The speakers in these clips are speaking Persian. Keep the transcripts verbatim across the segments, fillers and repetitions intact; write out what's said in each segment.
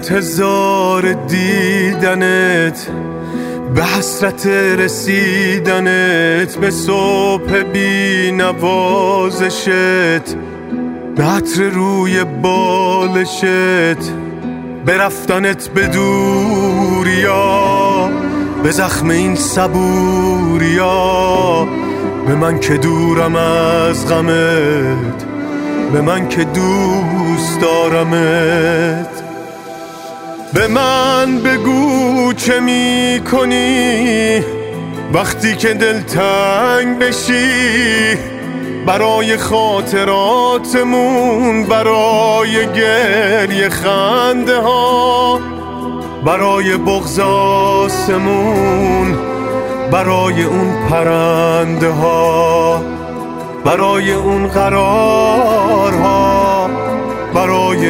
انتظار دیدنت، به حسرت رسیدنت، به صبح بی نوازشت، به عطر روی بالشت، به رفتنت به دوریا، به زخم این صبوریا، به من که دورم از غمت، به من که دوست دارمت. به من بگو چه می کنی وقتی که دلتنگ بشی، برای خاطراتمون، برای گریه خنده ها، برای بغض آسمون، برای اون پرنده ها، برای اون قرارها، برای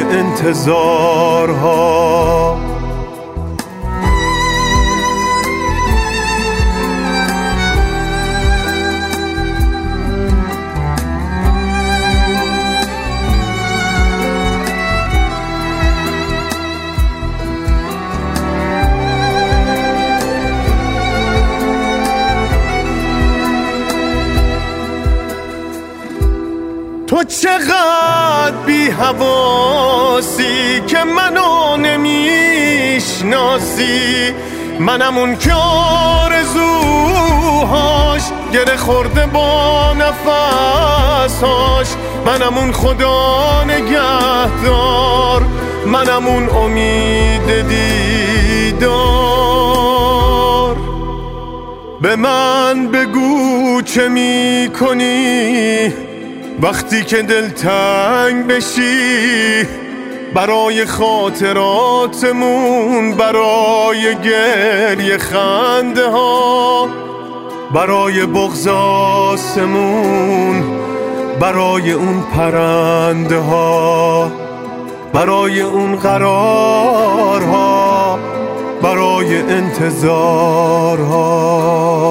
انتظارها. تو چقدر بی حواسی که منو نمیشناسی، منم اون که آرزوهاش گره خورده با نفسهاش، منم اون خدا نگهدار، منم اون امید دیدار. به من بگو چه می کنی وقتی که دلتنگ بشی، برای خاطراتمون، برای گریه خنده ها، برای بغض آسمون، برای اون پرنده ها، برای اون قرارها، برای انتظارها.